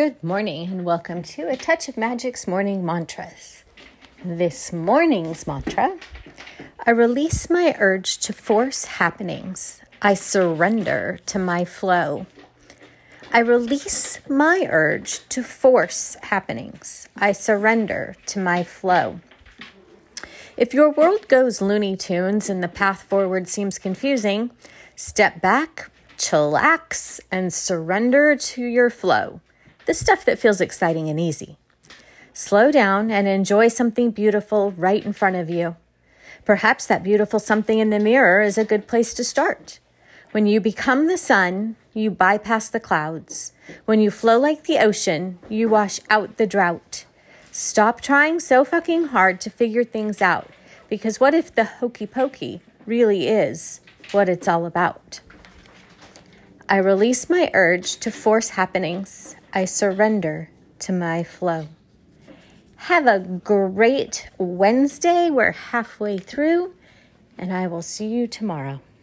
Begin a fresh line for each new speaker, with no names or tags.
Good morning and welcome to A Touch of Magic's Morning Mantras. This morning's mantra: I release my urge to force happenings. I surrender to my flow. I release my urge to force happenings. I surrender to my flow. If your world goes Looney Tunes and the path forward seems confusing, step back, chillax, and surrender to your flow. The stuff that feels exciting and easy. Slow down and enjoy something beautiful right in front of you. Perhaps that beautiful something in the mirror is a good place to start. When you become the sun, you bypass the clouds. When you flow like the ocean, you wash out the drought. Stop trying so fucking hard to figure things out, because what if the hokey pokey really is what it's all about? I release my urge to force happenings. I surrender to my flow. Have a great Wednesday. We're halfway through, and I will see you tomorrow.